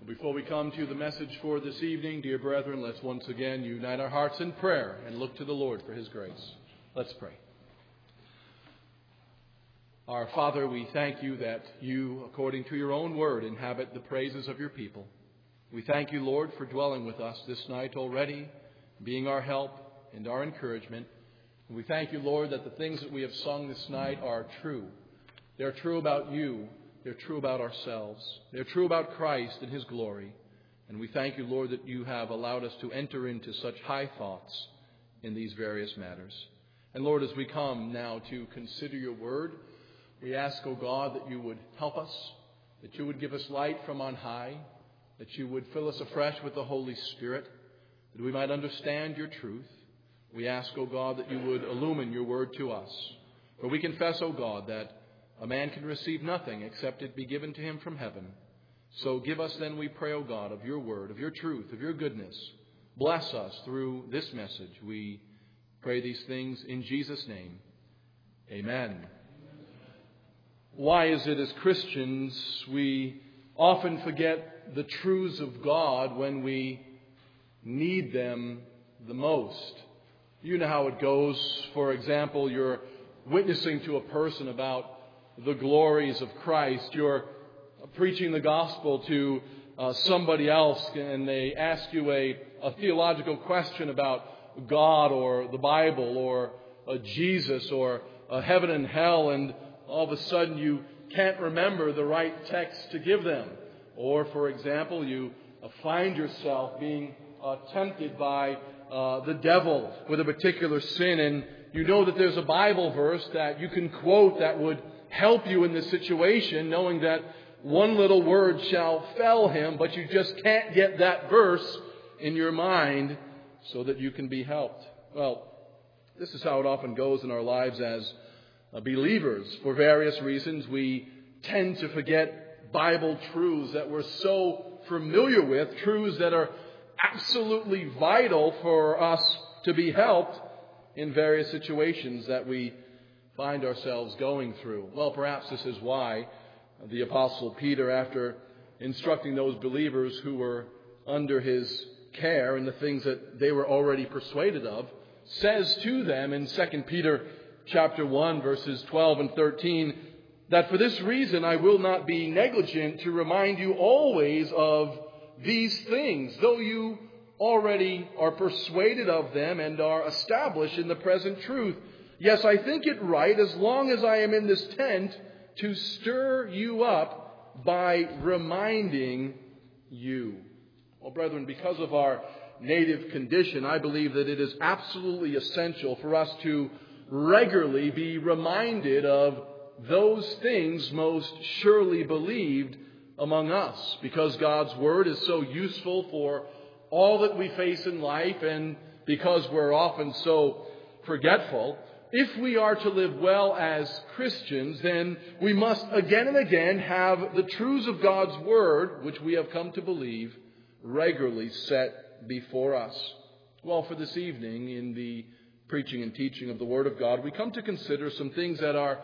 Before we come to the message for this evening, dear brethren, let's once again unite our hearts in prayer and look to the Lord for His grace. Let's pray. Our Father, we thank you that you, according to your own word, inhabit the praises of your people. We thank you, Lord, for dwelling with us this night already, being our help and our encouragement. And we thank you, Lord, that the things that we have sung this night are true. They're true about you. They're true about ourselves. They're true about Christ and His glory. And we thank you, Lord, that you have allowed us to enter into such high thoughts in these various matters. And Lord, as we come now to consider your word, we ask, O God, that you would help us, that you would give us light from on high, that you would fill us afresh with the Holy Spirit, that we might understand your truth. We ask, O God, that you would illumine your word to us. For we confess, O God, that a man can receive nothing except it be given to him from heaven. So give us then, we pray, O God, of your word, of your truth, of your goodness. Bless us through this message. We pray these things in Jesus' name. Amen. Why is it as Christians we often forget the truths of God when we need them the most? You know how it goes. For example, you're witnessing to a person about the glories of Christ. You're preaching the gospel to somebody else, and they ask you a theological question about God or the Bible or Jesus or heaven and hell, and all of a sudden you can't remember the right text to give them. Or, for example, you find yourself being tempted by the devil with a particular sin, and you know that there's a Bible verse that you can quote that would help you in this situation, knowing that one little word shall fell him, but you just can't get that verse in your mind so that you can be helped. Well, this is how it often goes in our lives as believers. For various reasons, we tend to forget Bible truths that we're so familiar with, truths that are absolutely vital for us to be helped in various situations that we find ourselves going through. Well, perhaps this is why the Apostle Peter, after instructing those believers who were under his care in the things that they were already persuaded of, says to them in 2 Peter chapter 1, verses 12 and 13, that for this reason I will not be negligent to remind you always of these things, though you already are persuaded of them and are established in the present truth. Yes, I think it right, as long as I am in this tent, to stir you up by reminding you. Well, brethren, because of our native condition, I believe that it is absolutely essential for us to regularly be reminded of those things most surely believed among us, because God's Word is so useful for all that we face in life, and because we're often so forgetful. If we are to live well as Christians, then we must again and again have the truths of God's Word, which we have come to believe, regularly set before us. Well, for this evening, in the preaching and teaching of the Word of God, we come to consider some things that are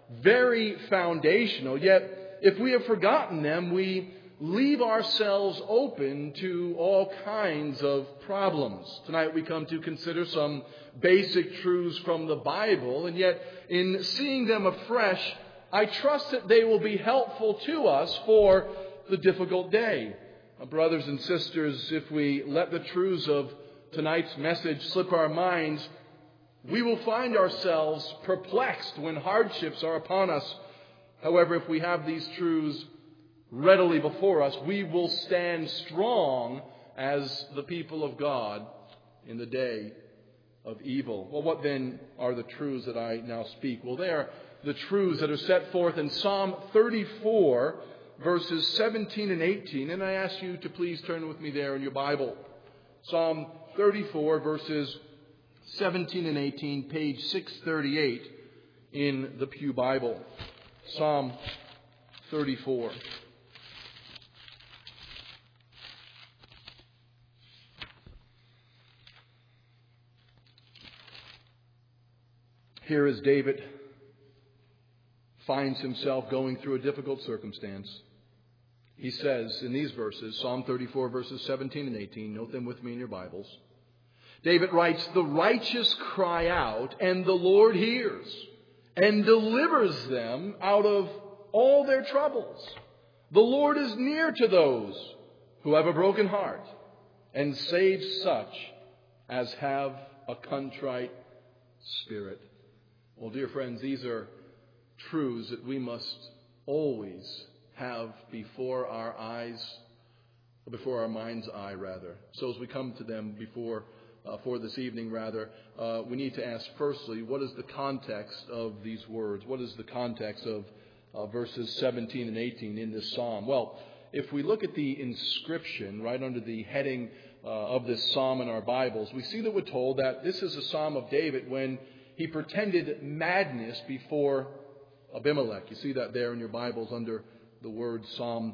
very foundational, yet if we have forgotten them, we leave ourselves open to all kinds of problems. Tonight we come to consider some basic truths from the Bible, and yet in seeing them afresh, I trust that they will be helpful to us for the difficult day. Brothers and sisters, if we let the truths of tonight's message slip our minds, we will find ourselves perplexed when hardships are upon us. However, if we have these truths readily before us, we will stand strong as the people of God in the day of evil. Well, what then are the truths that I now speak? Well, they are the truths that are set forth in Psalm 34, verses 17 and 18. And I ask you to please turn with me there in your Bible. Psalm 34, verses 17 and 18, page 638 in the Pew Bible. Psalm 34. Here as David finds himself going through a difficult circumstance. He says in these verses, Psalm 34, verses 17 and 18, note them with me in your Bibles. David writes, "The righteous cry out, and the Lord hears, and delivers them out of all their troubles. The Lord is near to those who have a broken heart, and saves such as have a contrite spirit." Well, dear friends, these are truths that we must always have before our mind's eye, rather. So as we come to them for this evening, we need to ask firstly, what is the context of these words? What is the context of verses 17 and 18 in this psalm? Well, if we look at the inscription right under the heading of this psalm in our Bibles, we see that we're told that this is a psalm of David when he pretended madness before Abimelech. You see that there in your Bibles under the word Psalm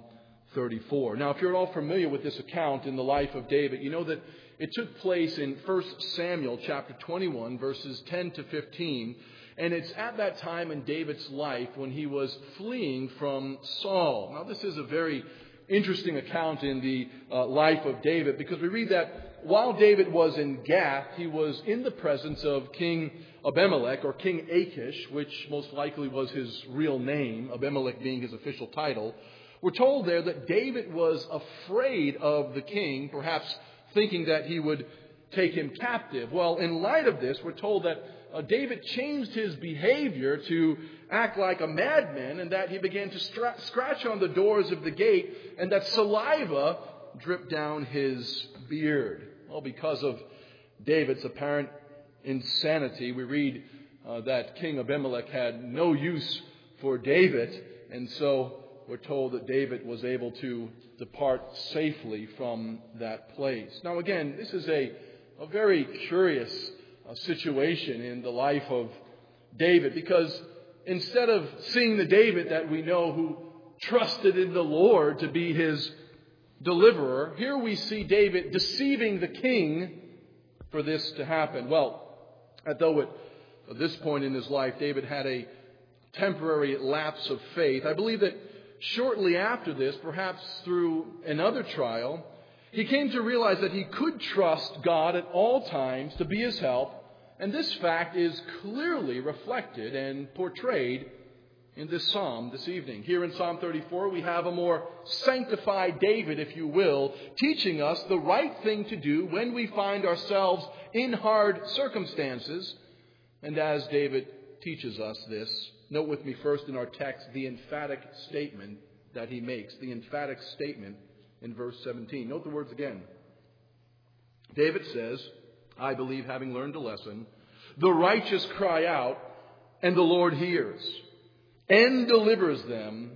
34. Now, if you're at all familiar with this account in the life of David, you know that it took place in 1 Samuel chapter 21, verses 10 to 15. And it's at that time in David's life when he was fleeing from Saul. Now, this is a very interesting account in the life of David, because we read that while David was in Gath, he was in the presence of King Abimelech, or King Achish, which most likely was his real name, Abimelech being his official title. We're told there that David was afraid of the king, perhaps thinking that he would take him captive. Well, in light of this, we're told that David changed his behavior to act like a madman, and that he began to scratch on the doors of the gate, and that saliva dripped down his beard. Well, because of David's apparent insanity, we read that King Abimelech had no use for David, and so we're told that David was able to depart safely from that place. Now, again, this is a very curious situation in the life of David, because instead of seeing the David that we know who trusted in the Lord to be his deliverer, here we see David deceiving the king for this to happen. Well, although at this point in his life David had a temporary lapse of faith, I believe that shortly after this, perhaps through another trial, he came to realize that he could trust God at all times to be his help, and this fact is clearly reflected and portrayed in this psalm this evening. Here in Psalm 34, we have a more sanctified David, if you will, teaching us the right thing to do when we find ourselves in hard circumstances. And as David teaches us this, note with me first in our text the emphatic statement that he makes, the emphatic statement in verse 17. Note the words again. David says, I believe, having learned a lesson, the righteous cry out, and the Lord hears, and delivers them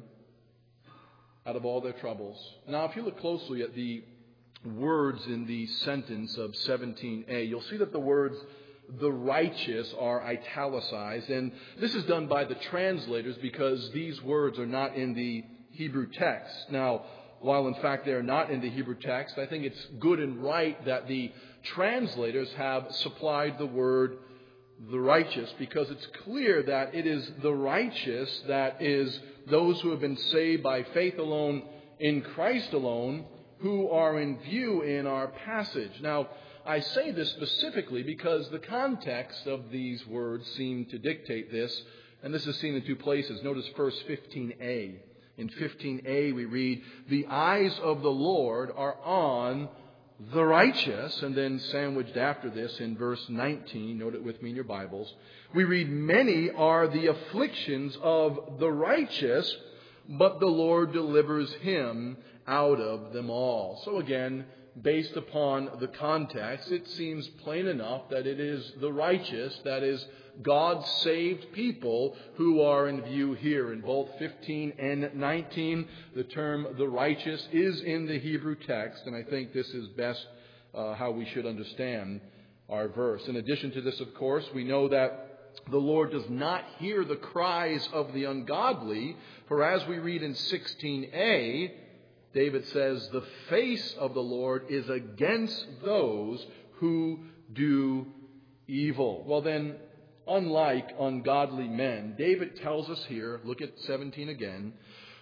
out of all their troubles. Now, if you look closely at the words in the sentence of 17a, you'll see that the words the righteous are italicized, and this is done by the translators because these words are not in the Hebrew text. Now, while in fact they are not in the Hebrew text, I think it's good and right that the translators have supplied the word the righteous, because it's clear that it is the righteous, that is those who have been saved by faith alone in Christ alone, who are in view in our passage. Now, I say this specifically because the context of these words seem to dictate this, and this is seen in two places. Notice first 15a. In 15a we read, the eyes of the Lord are on the righteous, and then sandwiched after this in verse 19, note it with me in your Bibles, we read, many are the afflictions of the righteous, but the Lord delivers him out of them all. So again, based upon the context, it seems plain enough that it is the righteous, that is God's saved people, who are in view here. In both 15 and 19, the term the righteous is in the Hebrew text, and I think this is best how we should understand our verse. In addition to this, of course, we know that the Lord does not hear the cries of the ungodly, for as we read in 16a, David says, the face of the Lord is against those who do evil. Well then, unlike ungodly men, David tells us here, look at 17 again,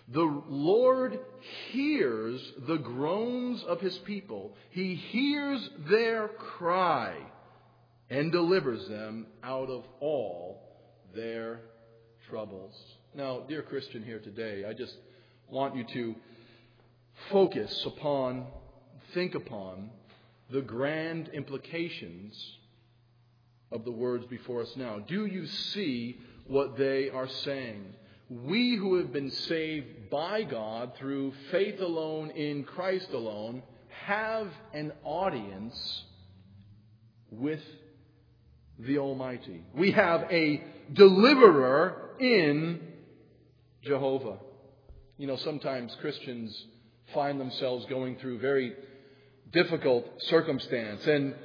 The Lord hears the groans of His people. He hears their cry and delivers them out of all their troubles. Now, dear Christian here today, I just want you to focus upon, think upon the grand implications of the words before us now. Do you see what they are saying? We who have been saved by God through faith alone in Christ alone have an audience with the Almighty. We have a deliverer in Jehovah. You know, sometimes Christians find themselves going through very difficult circumstances,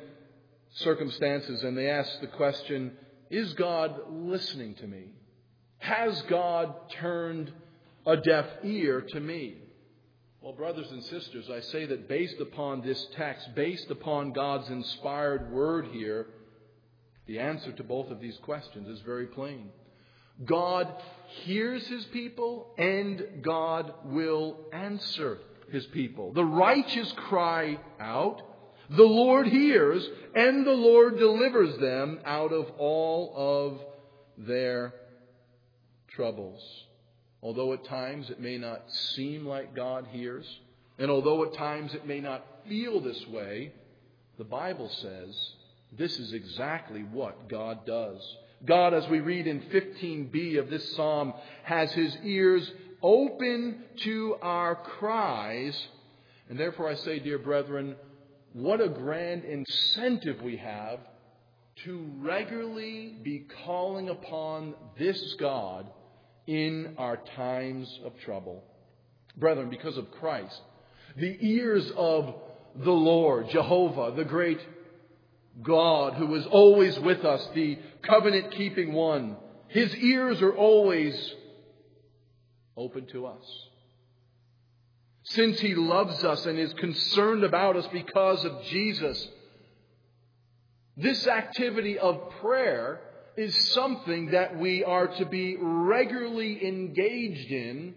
and they ask the question, is God listening to me? Has God turned a deaf ear to me? Well, brothers and sisters, I say that based upon this text, based upon God's inspired word here, the answer to both of these questions is very plain. God hears His people and God will answer His people. The righteous cry out, the Lord hears, and the Lord delivers them out of all of their troubles. Although at times it may not seem like God hears, and although at times it may not feel this way, the Bible says this is exactly what God does. God, as we read in 15b of this psalm, has His ears open to our cries. And therefore I say, dear brethren, what a grand incentive we have to regularly be calling upon this God in our times of trouble. Brethren, because of Christ, the ears of the Lord, Jehovah, the great God who is always with us, the covenant-keeping one, His ears are always open to us. Since He loves us and is concerned about us because of Jesus, this activity of prayer is something that we are to be regularly engaged in,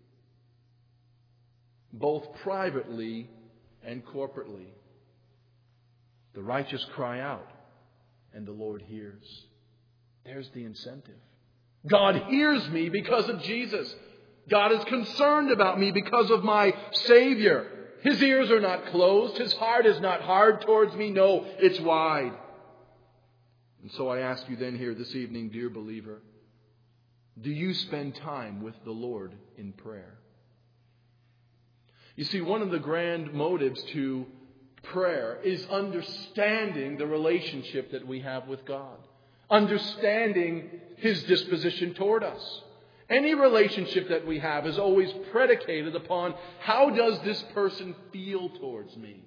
both privately and corporately. The righteous cry out, and the Lord hears. There's the incentive. God hears me because of Jesus. God is concerned about me because of my Savior. His ears are not closed. His heart is not hard towards me. No, it's wide. And so I ask you then here this evening, dear believer, do you spend time with the Lord in prayer? You see, one of the grand motives to prayer is understanding the relationship that we have with God. Understanding His disposition toward us. Any relationship that we have is always predicated upon how does this person feel towards me?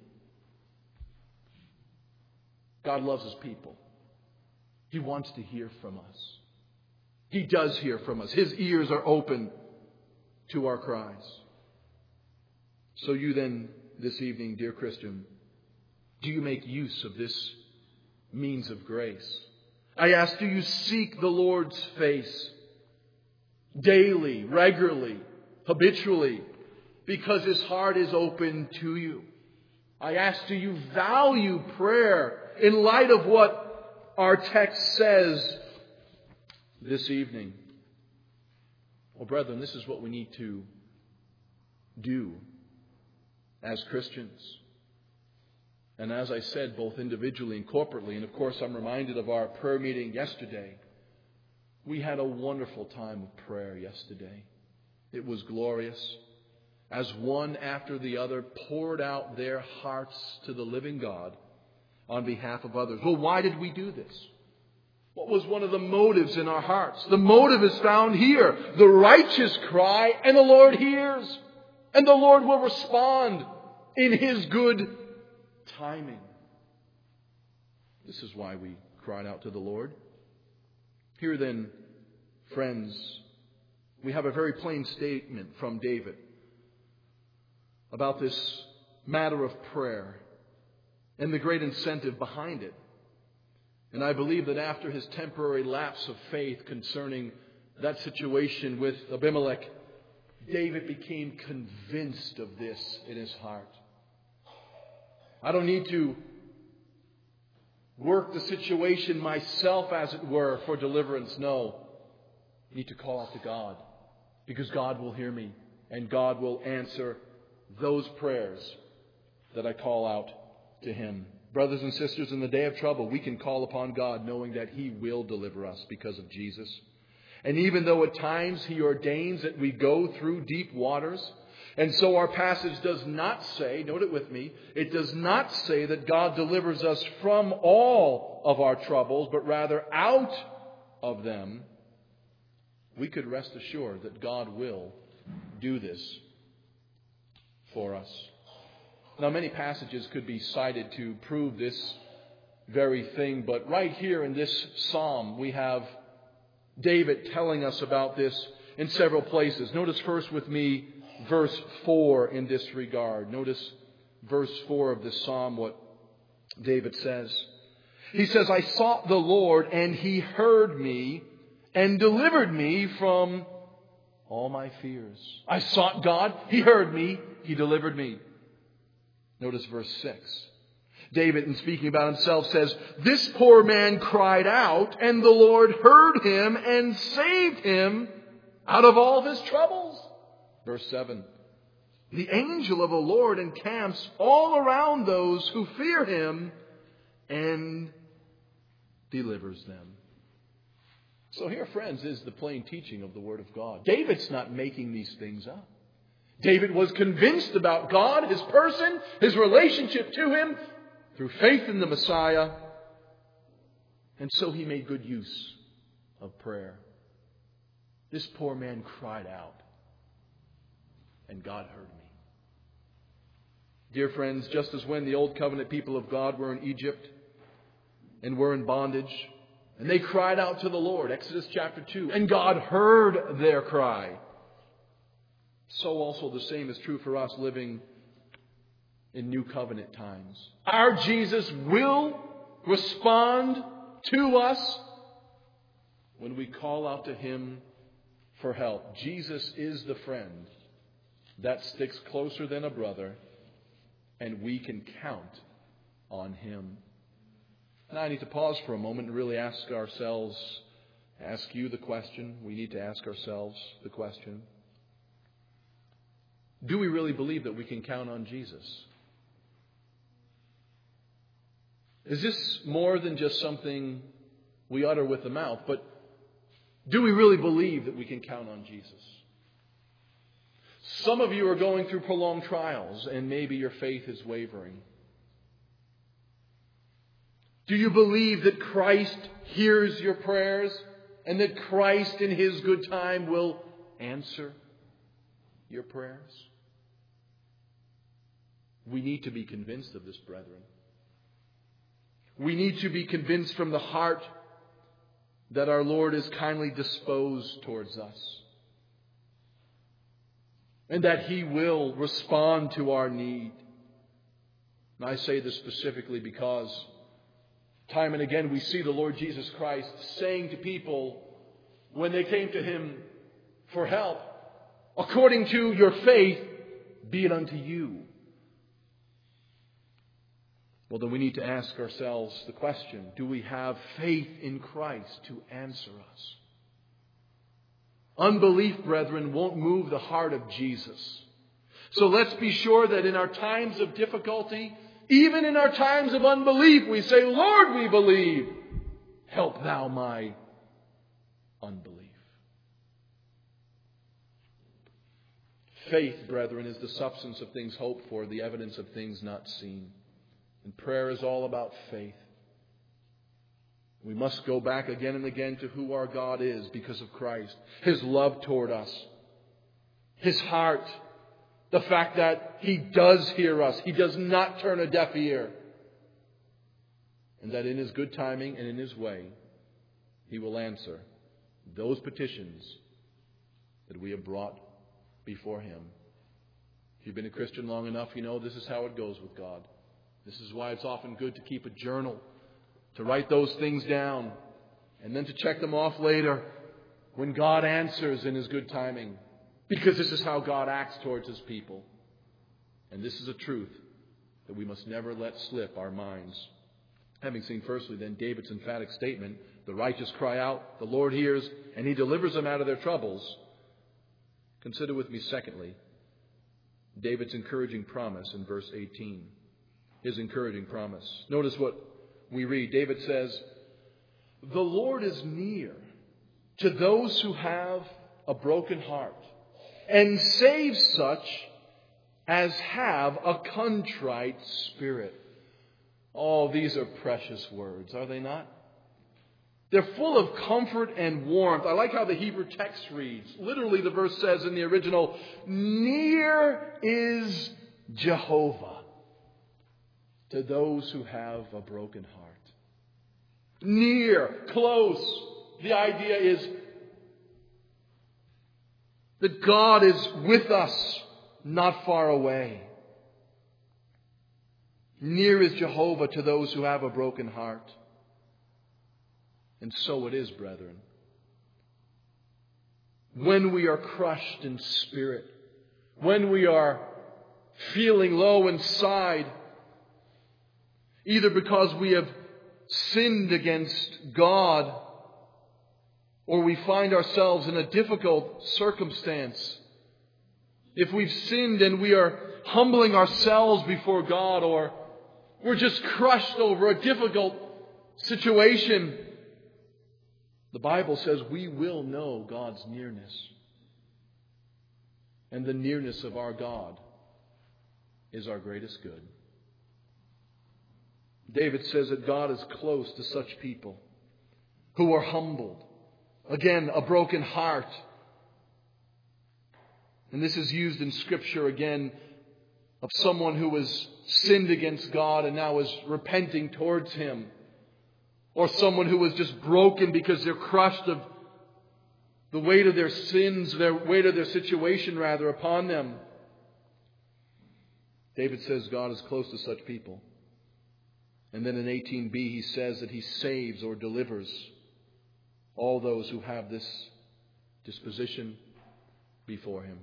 God loves His people. He wants to hear from us. He does hear from us. His ears are open to our cries. So you then, this evening, dear Christian, do you make use of this means of grace? I ask, do you seek the Lord's face daily, regularly, habitually, because His heart is open to you? I ask, do you value prayer in light of what our text says this evening? Well, brethren, this is what we need to do as Christians. And as I said, both individually and corporately, and of course I'm reminded of our prayer meeting yesterday. We had a wonderful time of prayer yesterday. It was glorious. As one after the other poured out their hearts to the living God on behalf of others. Well, why did we do this? What was one of the motives in our hearts? The motive is found here. The righteous cry, and the Lord hears. And the Lord will respond in His good timing. This is why we cried out to the Lord. Here then, friends, we have a very plain statement from David about this matter of prayer and the great incentive behind it. And I believe that after his temporary lapse of faith concerning that situation with Abimelech, David became convinced of this in his heart. I don't need to work the situation myself, as it were, for deliverance. No. I need to call out to God, because God will hear me and God will answer those prayers that I call out to Him. Brothers and sisters, in the day of trouble, we can call upon God knowing that He will deliver us because of Jesus. And even though at times He ordains that we go through deep waters, and so our passage does not say, note it with me, it does not say that God delivers us from all of our troubles, but rather out of them, we could rest assured that God will do this for us. Now, many passages could be cited to prove this very thing, but right here in this psalm, we have David telling us about this in several places. Notice first with me verse 4 in this regard. Notice verse 4 of this psalm, what David says. He says, I sought the Lord, and He heard me and delivered me from all my fears. I sought God, He heard me, He delivered me. Notice verse 6. David, in speaking about himself, says, this poor man cried out, and the Lord heard him and saved him out of all his troubles. Verse 7. The angel of the Lord encamps all around those who fear Him and delivers them. So here, friends, is the plain teaching of the Word of God. David's not making these things up. David was convinced about God, His person, His relationship to Him, through faith in the Messiah. And so he made good use of prayer. This poor man cried out, and God heard me. Dear friends, just as when the Old Covenant people of God were in Egypt and were in bondage, and they cried out to the Lord, Exodus chapter 2, and God heard their cry, so also the same is true for us living in New Covenant times. Our Jesus will respond to us when we call out to Him for help. Jesus is the friend that sticks closer than a brother, and we can count on Him. Now I need to pause for a moment and really ask you the question. We need to ask ourselves the question. Do we really believe that we can count on Jesus? Is this more than just something we utter with the mouth, but do we really believe that we can count on Jesus? Some of you are going through prolonged trials, and maybe your faith is wavering. Do you believe that Christ hears your prayers and that Christ in His good time will answer your prayers? We need to be convinced of this, brethren. We need to be convinced from the heart that our Lord is kindly disposed towards us, and that He will respond to our need. And I say this specifically because time and again we see the Lord Jesus Christ saying to people when they came to Him for help, according to your faith, be it unto you. Well, then we need to ask ourselves the question, do we have faith in Christ to answer us? Unbelief, brethren, won't move the heart of Jesus. So let's be sure that in our times of difficulty, even in our times of unbelief, we say, Lord, we believe. Help Thou my unbelief. Faith, brethren, is the substance of things hoped for, the evidence of things not seen. And prayer is all about faith. We must go back again and again to who our God is because of Christ. His love toward us. His heart. The fact that He does hear us. He does not turn a deaf ear. And that in His good timing and in His way, He will answer those petitions that we have brought before Him. If you've been a Christian long enough, you know this is how it goes with God. This is why it's often good to keep a journal, to write those things down, and then to check them off later when God answers in His good timing. Because this is how God acts towards His people. And this is a truth that we must never let slip our minds. Having seen firstly then David's emphatic statement, the righteous cry out, the Lord hears, and He delivers them out of their troubles. Consider with me secondly, David's encouraging promise in verse 18. His encouraging promise. Notice what we read. David says, the Lord is near to those who have a broken heart, and saves such as have a contrite spirit. Oh, these are precious words, are they not? They're full of comfort and warmth. I like how the Hebrew text reads. Literally, the verse says in the original, near is Jehovah to those who have a broken heart. Near, close. The idea is that God is with us, not far away. Near is Jehovah to those who have a broken heart. And so it is, brethren. When we are crushed in spirit, when we are feeling low inside, either because we have sinned against God, or we find ourselves in a difficult circumstance, if we've sinned and we are humbling ourselves before God, or we're just crushed over a difficult situation, the Bible says we will know God's nearness. And the nearness of our God is our greatest good. David says that God is close to such people who are humbled. Again, a broken heart. And this is used in Scripture again of someone who has sinned against God and now is repenting towards Him. Or someone who was just broken because they're crushed of the weight of their sins, the weight of their situation rather, upon them. David says God is close to such people. And then in 18b he says that He saves or delivers all those who have this disposition before Him.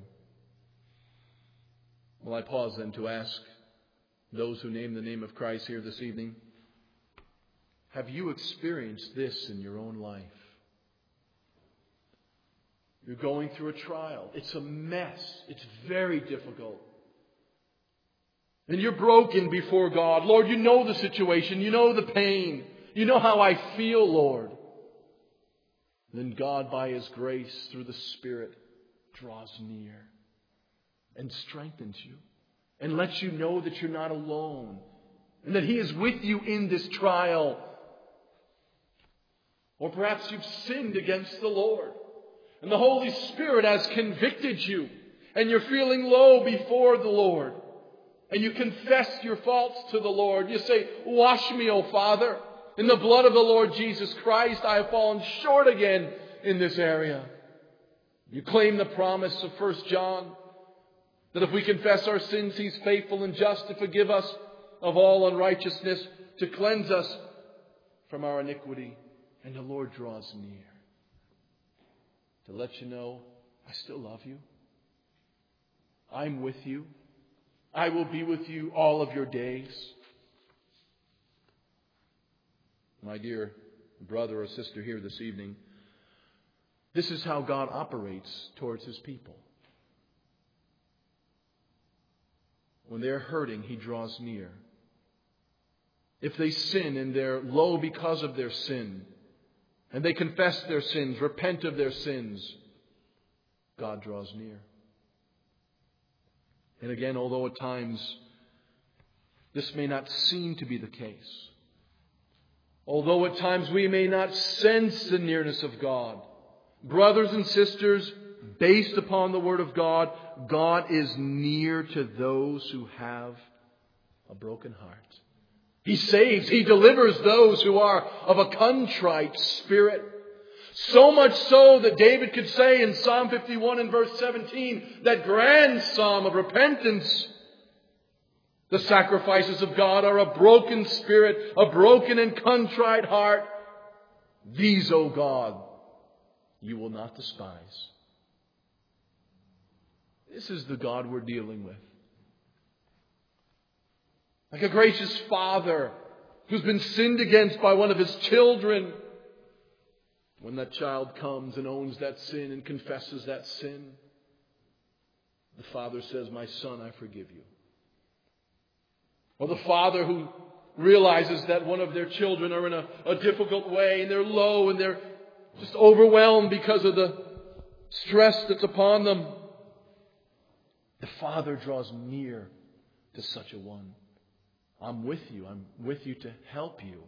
Well, I pause then to ask those who name the name of Christ here this evening, have you experienced this in your own life? You're going through a trial. It's a mess. It's very difficult. And you're broken before God. Lord, you know the situation. You know the pain. You know how I feel, Lord. Then God, by His grace, through the Spirit, draws near and strengthens you and lets you know that you're not alone and that He is with you in this trial. Or perhaps you've sinned against the Lord and the Holy Spirit has convicted you and you're feeling low before the Lord. And you confess your faults to the Lord. You say, wash me, O Father. In the blood of the Lord Jesus Christ, I have fallen short again in this area. You claim the promise of 1 John that if we confess our sins, He's faithful and just to forgive us of all unrighteousness, to cleanse us from our iniquity. And the Lord draws near to let you know, I still love you. I'm with you. I will be with you all of your days. My dear brother or sister here this evening, this is how God operates towards His people. When they're hurting, He draws near. If they sin and they're low because of their sin, and they confess their sins, repent of their sins, God draws near. And again, although at times this may not seem to be the case, although at times we may not sense the nearness of God, brothers and sisters, based upon the Word of God, God is near to those who have a broken heart. He saves, He delivers those who are of a contrite spirit. So much so that David could say in Psalm 51 and verse 17, that grand psalm of repentance, the sacrifices of God are a broken spirit, a broken and contrite heart. These, O God, you will not despise. This is the God we're dealing with. Like a gracious father who's been sinned against by one of his children. When that child comes and owns that sin and confesses that sin, the father says, "My son, I forgive you." Or the father who realizes that one of their children are in a difficult way and they're low and they're just overwhelmed because of the stress that's upon them. The father draws near to such a one. I'm with you. I'm with you to help you.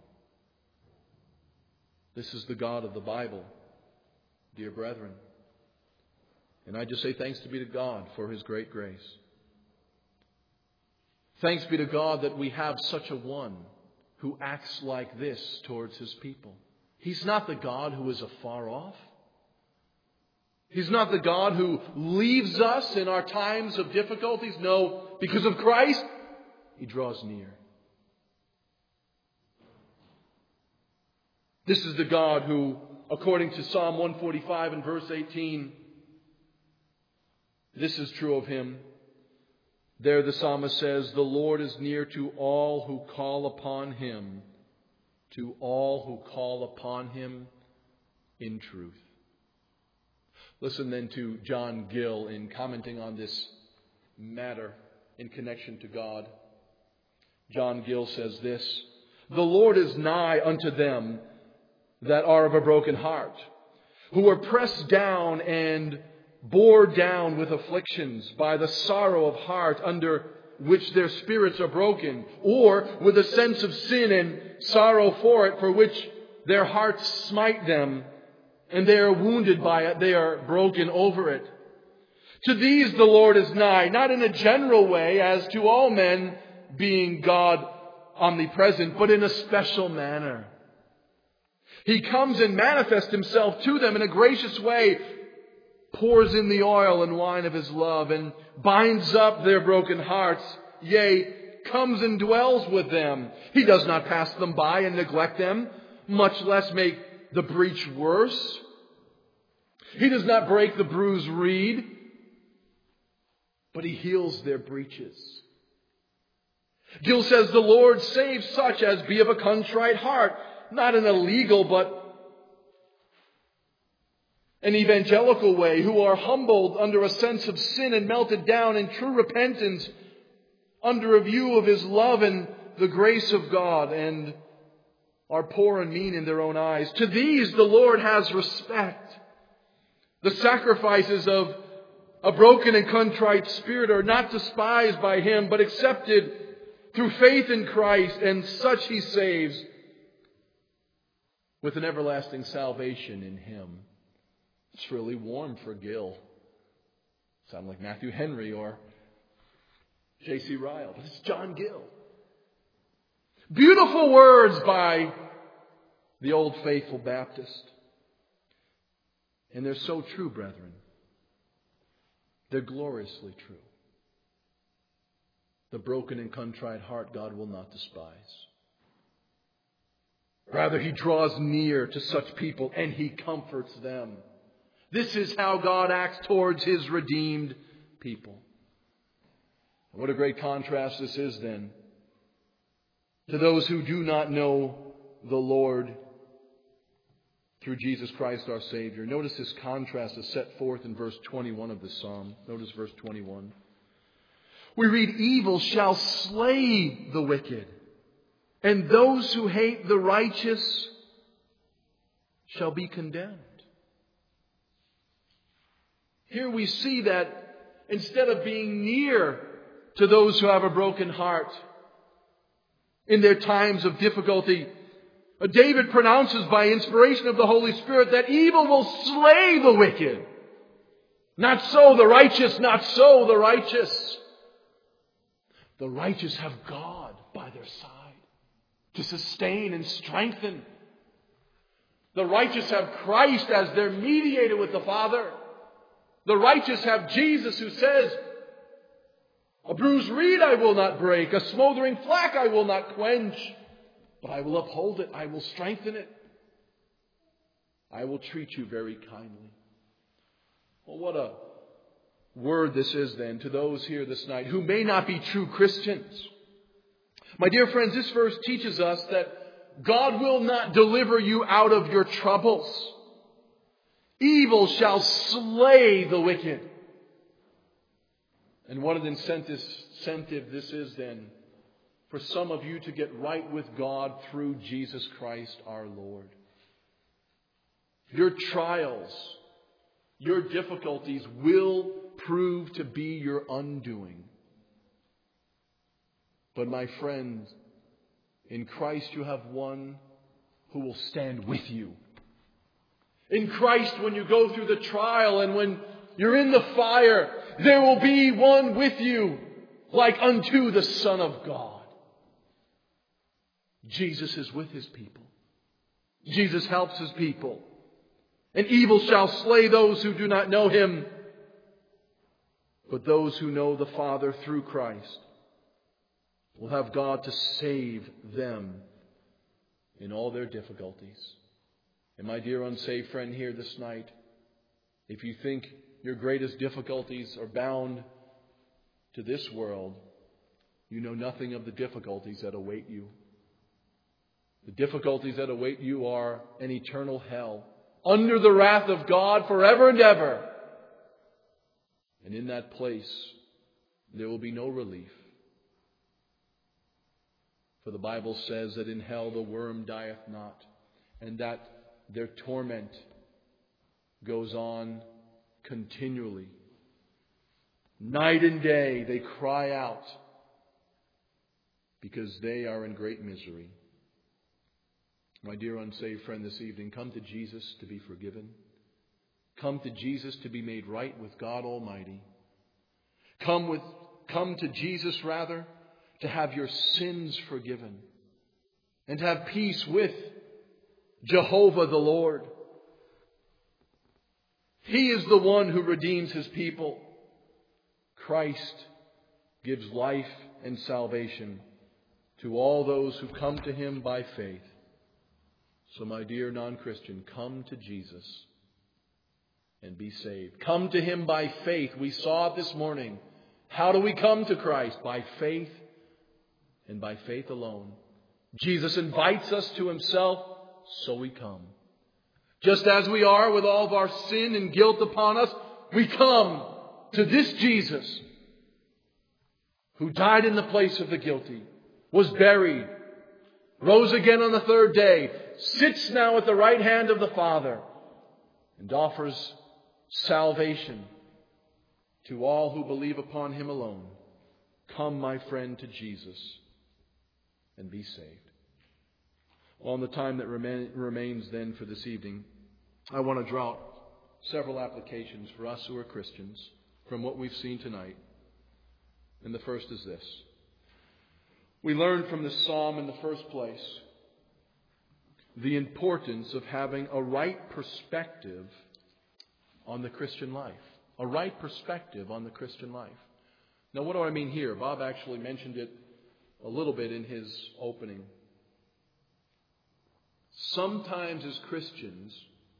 This is the God of the Bible, dear brethren. And I just say thanks be to God for His great grace. Thanks be to God that we have such a one who acts like this towards His people. He's not the God who is afar off. He's not the God who leaves us in our times of difficulties. No, because of Christ, He draws near. This is the God who, according to Psalm 145 and verse 18, this is true of Him. There the psalmist says, "The Lord is near to all who call upon Him, to all who call upon Him in truth." Listen then to John Gill in commenting on this matter in connection to God. John Gill says this: "The Lord is nigh unto them that are of a broken heart, who are pressed down and bore down with afflictions by the sorrow of heart under which their spirits are broken, or with a sense of sin and sorrow for it, for which their hearts smite them, and they are wounded by it, they are broken over it. To these the Lord is nigh, not in a general way as to all men, being God omnipresent, but in a special manner. He comes and manifests Himself to them in a gracious way, pours in the oil and wine of His love, and binds up their broken hearts, yea, comes and dwells with them. He does not pass them by and neglect them, much less make the breach worse. He does not break the bruised reed, but He heals their breaches." Gill says, "The Lord saves such as be of a contrite heart," not in a legal but an evangelical way, who are humbled under a sense of sin and melted down in true repentance under a view of His love and the grace of God, and are poor and mean in their own eyes. To these the Lord has respect. The sacrifices of a broken and contrite spirit are not despised by Him, but accepted through faith in Christ, and such He saves with an everlasting salvation in Him. It's really warm for Gill. Sound like Matthew Henry or J.C. Ryle, but it's John Gill. Beautiful words by the old faithful Baptist. And they're so true, brethren. They're gloriously true. The broken and contrite heart God will not despise. Rather, He draws near to such people and He comforts them. This is how God acts towards His redeemed people. What a great contrast this is then to those who do not know the Lord through Jesus Christ our Savior. Notice this contrast is set forth in verse 21 of the Psalm. Notice verse 21. We read, "Evil shall slay the wicked, and those who hate the righteous shall be condemned." Here we see that instead of being near to those who have a broken heart in their times of difficulty, David pronounces by inspiration of the Holy Spirit that evil will slay the wicked. Not so the righteous, not so the righteous. The righteous have God by their side to sustain and strengthen. The righteous have Christ as their mediator with the Father. The righteous have Jesus who says, "A bruised reed I will not break, a smoldering flax I will not quench, but I will uphold it, I will strengthen it. I will treat you very kindly." Well, word this is then to those here this night who may not be true Christians. My dear friends, this verse teaches us that God will not deliver you out of your troubles. Evil shall slay the wicked. And what an incentive this is then for some of you to get right with God through Jesus Christ our Lord. Your trials, your difficulties will prove to be your undoing. But my friend, in Christ you have one who will stand with you. In Christ, when you go through the trial and when you're in the fire, there will be one with you, like unto the Son of God. Jesus is with His people. Jesus helps His people. And evil shall slay those who do not know Him. But those who know the Father through Christ will have God to save them in all their difficulties. And my dear unsaved friend here this night, if you think your greatest difficulties are bound to this world, you know nothing of the difficulties that await you. The difficulties that await you are an eternal hell, under the wrath of God forever and ever. And in that place, there will be no relief. For the Bible says that in hell the worm dieth not, and that their torment goes on continually. Night and day they cry out because they are in great misery. My dear unsaved friend this evening, come to Jesus to be forgiven. Come to Jesus to be made right with God Almighty. Come to Jesus, to have your sins forgiven and to have peace with Jehovah the Lord. He is the one who redeems His people. Christ gives life and salvation to all those who come to Him by faith. So my dear non-Christian, come to Jesus and be saved. Come to Him by faith. We saw it this morning. How do we come to Christ? By faith and by faith alone. Jesus invites us to Himself, so we come. Just as we are with all of our sin and guilt upon us, we come to this Jesus who died in the place of the guilty, was buried, rose again on the third day, sits now at the right hand of the Father, and offers salvation to all who believe upon Him alone. Come, my friend, to Jesus and be saved. Well, in the time that remains then for this evening, I want to draw out several applications for us who are Christians from what we've seen tonight. And the first is this. We learned from this psalm in the first place the importance of having a right perspective on the Christian life. A right perspective on the Christian life. Now, what do I mean here? Bob actually mentioned it a little bit in his opening. Sometimes as Christians,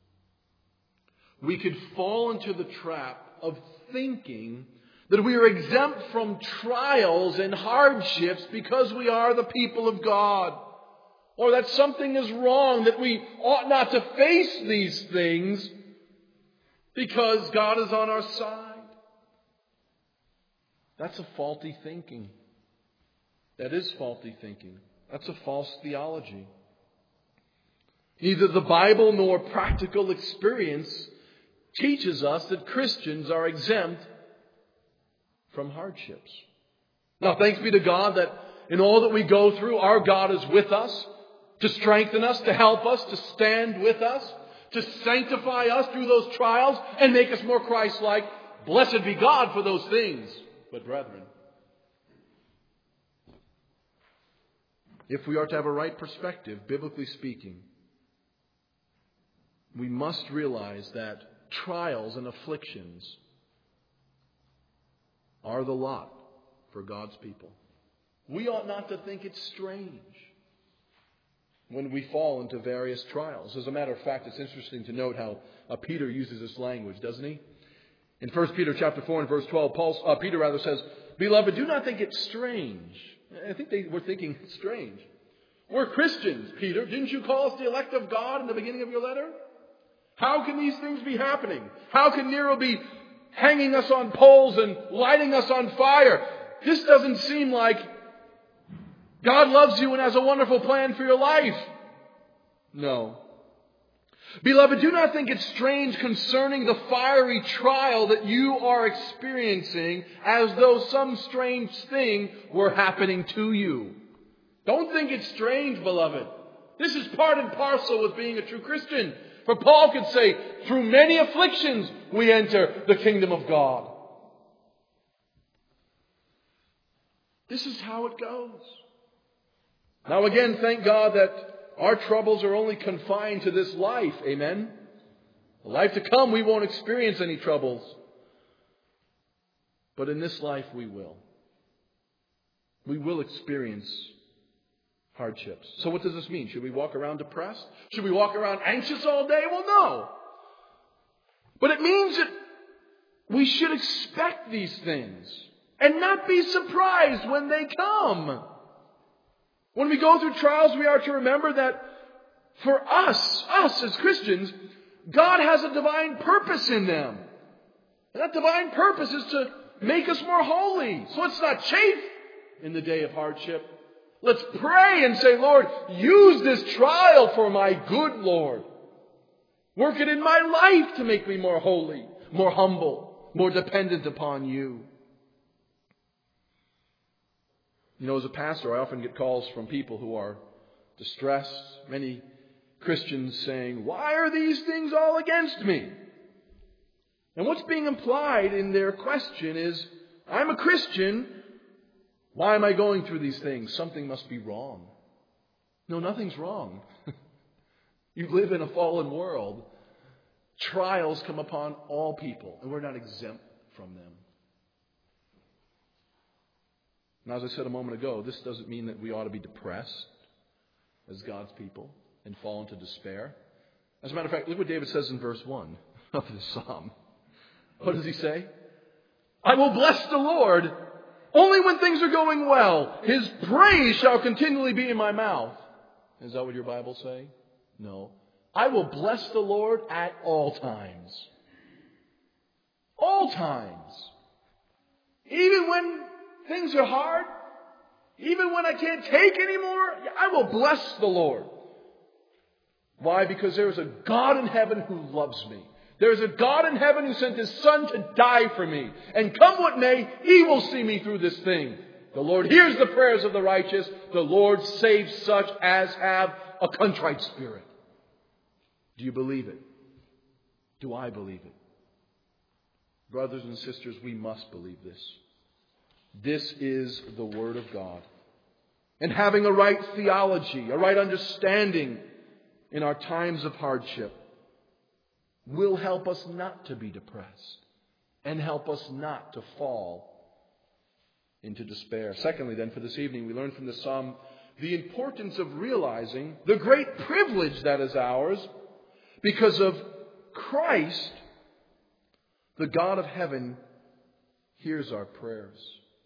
we could fall into the trap of thinking that we are exempt from trials and hardships because we are the people of God. Or that something is wrong, that we ought not to face these things because God is on our side. That's a faulty thinking. That is faulty thinking. That's a false theology. Neither the Bible nor practical experience teaches us that Christians are exempt from hardships. Now, thanks be to God that in all that we go through, our God is with us to strengthen us, to help us, to stand with us, to sanctify us through those trials and make us more Christ-like. Blessed be God for those things. But brethren, if we are to have a right perspective, biblically speaking, we must realize that trials and afflictions are the lot for God's people. We ought not to think it's strange when we fall into various trials. As a matter of fact, it's interesting to note how Peter uses this language, doesn't he? In 1 Peter chapter 4 and verse 12, Peter says, "Beloved, do not think it strange." I think they were thinking it's strange. "We're Christians, Peter. Didn't you call us the elect of God in the beginning of your letter? How can these things be happening? How can Nero be hanging us on poles and lighting us on fire? This doesn't seem like God loves you and has a wonderful plan for your life." No. "Beloved, do not think it strange concerning the fiery trial that you are experiencing, as though some strange thing were happening to you." Don't think it's strange, beloved. This is part and parcel with being a true Christian. For Paul could say, through many afflictions we enter the kingdom of God. This is how it goes. Now again, thank God that our troubles are only confined to this life. Amen? The life to come, we won't experience any troubles. But in this life, we will. We will experience hardships. So what does this mean? Should we walk around depressed? Should we walk around anxious all day? Well, no. But it means that we should expect these things and not be surprised when they come. When we go through trials, we are to remember that for us as Christians, God has a divine purpose in them. And that divine purpose is to make us more holy. So let's not chafe in the day of hardship. Let's pray and say, "Lord, use this trial for my good, Lord. Work it in my life to make me more holy, more humble, more dependent upon you." You know, as a pastor, I often get calls from people who are distressed. Many Christians saying, "Why are these things all against me?" And what's being implied in their question is, "I'm a Christian. Why am I going through these things? Something must be wrong." No, nothing's wrong. You live in a fallen world. Trials come upon all people, and we're not exempt from them. Now, as I said a moment ago, this doesn't mean that we ought to be depressed as God's people and fall into despair. As a matter of fact, look what David says in verse 1 of this psalm. What does he say? "I will bless the Lord only when things are going well. His praise shall continually be in my mouth." Is that what your Bible say? No. "I will bless the Lord at all times." All times. Even when things are hard, even when I can't take anymore, I will bless the Lord. Why? Because there is a God in heaven who loves me. There is a God in heaven who sent His Son to die for me. And come what may, He will see me through this thing. The Lord hears the prayers of the righteous. The Lord saves such as have a contrite spirit. Do you believe it? Do I believe it? Brothers and sisters, we must believe this. This is the Word of God. And having a right theology, a right understanding in our times of hardship will help us not to be depressed and help us not to fall into despair. Secondly, then, for this evening, we learn from this psalm the importance of realizing the great privilege that is ours because of Christ. The God of heaven hears our prayers.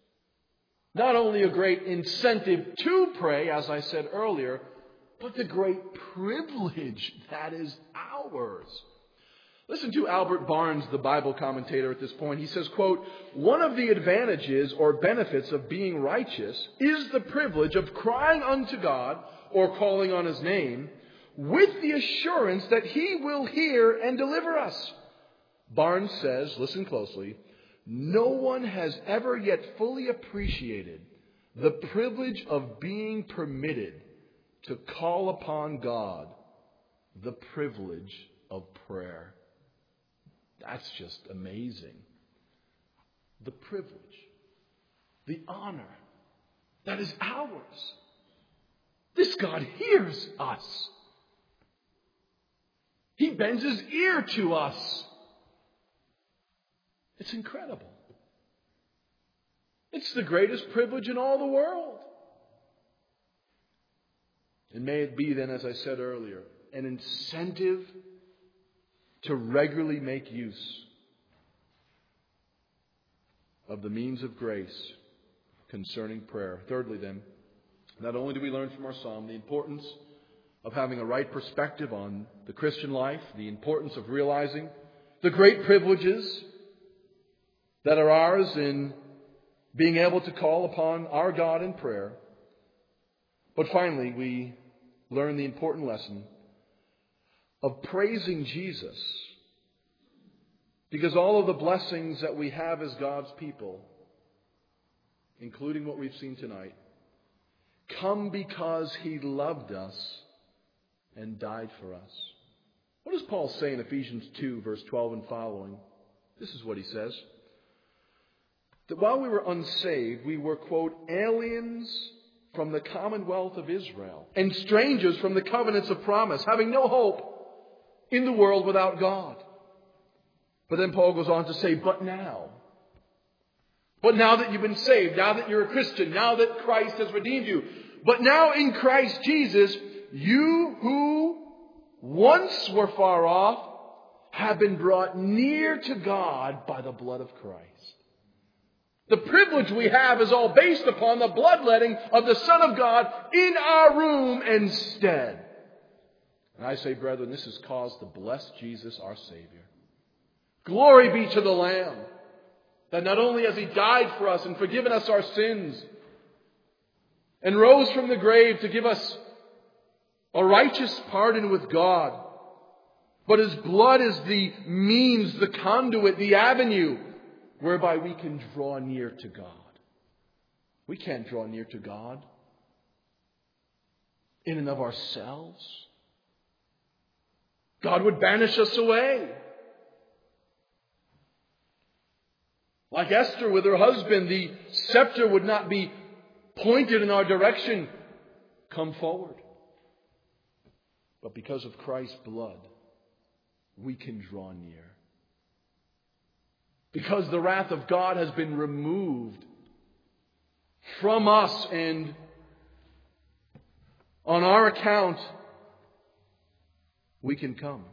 Not only a great incentive to pray, as I said earlier, but the great privilege that is ours. Listen to Albert Barnes, the Bible commentator, at this point. He says, quote, "One of the advantages or benefits of being righteous is the privilege of crying unto God or calling on His name with the assurance that He will hear and deliver us." Barnes says, listen closely, "No one has ever yet fully appreciated the privilege of being permitted to call upon God, the privilege of prayer." That's just amazing. The privilege, the honor that is ours. This God hears us. He bends His ear to us. It's incredible. It's the greatest privilege in all the world. And may it be then, as I said earlier, an incentive to regularly make use of the means of grace concerning prayer. Thirdly, then, not only do we learn from our psalm the importance of having a right perspective on the Christian life, the importance of realizing the great privileges that are ours in being able to call upon our God in prayer, but finally we learn the important lesson of praising Jesus, because all of the blessings that we have as God's people, including what we've seen tonight, come because He loved us and died for us. What does Paul say in Ephesians 2, verse 12 and following? This is what he says. That while we were unsaved, we were, quote, aliens from the commonwealth of Israel and strangers from the covenants of promise, having no hope in the world without God. But then Paul goes on to say, but now that you've been saved, now that you're a Christian, now that Christ has redeemed you, but now in Christ Jesus, you who once were far off have been brought near to God by the blood of Christ. The privilege we have is all based upon the bloodletting of the Son of God in our room instead. And I say, brethren, this is cause to bless Jesus, our Savior. Glory be to the Lamb, that not only has He died for us and forgiven us our sins, and rose from the grave to give us a righteous pardon with God, but His blood is the means, the conduit, the avenue whereby we can draw near to God. We can't draw near to God in and of ourselves. God would banish us away. Like Esther with her husband, the scepter would not be pointed in our direction. Come forward. But because of Christ's blood, we can draw near. Because the wrath of God has been removed from us, and on our account, we can come.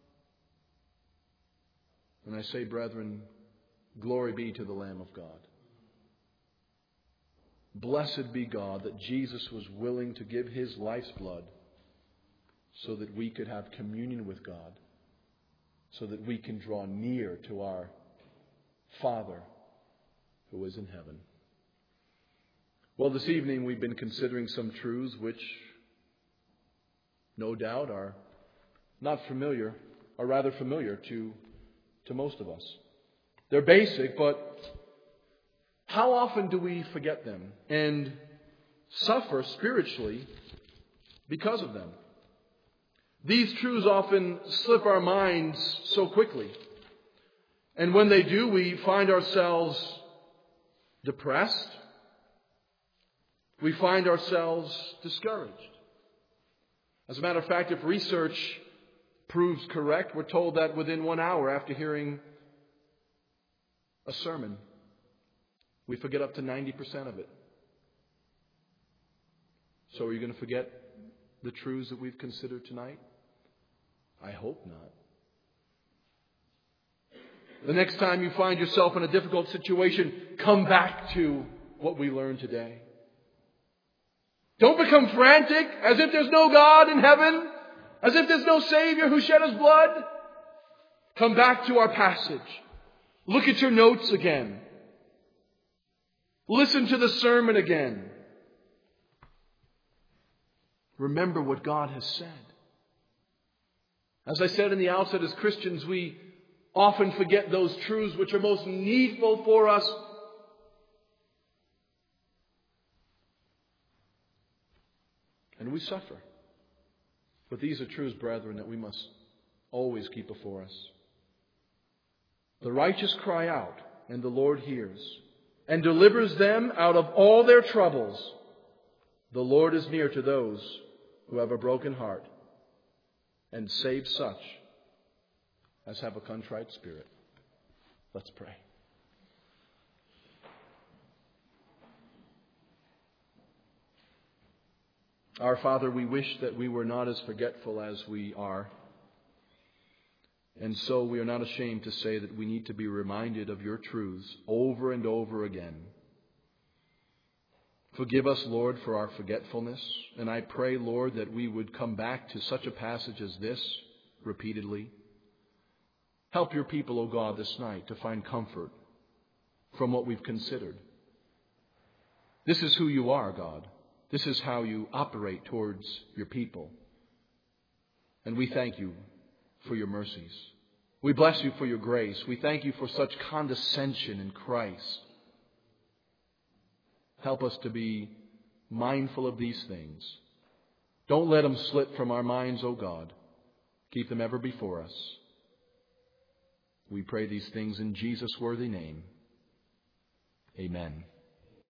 And I say, brethren, glory be to the Lamb of God. Blessed be God that Jesus was willing to give His life's blood so that we could have communion with God, so that we can draw near to our Father who is in heaven. Well, this evening we've been considering some truths which no doubt are not familiar, or rather familiar to most of us. They're basic, but how often do we forget them and suffer spiritually because of them? These truths often slip our minds so quickly. And when they do, we find ourselves depressed. We find ourselves discouraged. As a matter of fact, if research proves correct, we're told that within 1 hour after hearing a sermon, we forget up to 90% of it. So are you going to forget the truths that we've considered tonight? I hope not. The next time you find yourself in a difficult situation, come back to what we learned today. Don't become frantic as if there's no God in heaven, as if there's no Savior who shed His blood. Come back to our passage. Look at your notes again. Listen to the sermon again. Remember what God has said. As I said in the outset, as Christians, we often forget those truths which are most needful for us. And we suffer. But these are truths, brethren, that we must always keep before us. The righteous cry out, and the Lord hears, and delivers them out of all their troubles. The Lord is near to those who have a broken heart, and saves such as have a contrite spirit. Let's pray. Our Father, we wish that we were not as forgetful as we are. And so we are not ashamed to say that we need to be reminded of your truths over and over again. Forgive us, Lord, for our forgetfulness. And I pray, Lord, that we would come back to such a passage as this repeatedly. Help your people, O God, this night to find comfort from what we've considered. This is who you are, God. This is how you operate towards your people. And we thank you for your mercies. We bless you for your grace. We thank you for such condescension in Christ. Help us to be mindful of these things. Don't let them slip from our minds, O God. Keep them ever before us. We pray these things in Jesus' worthy name. Amen.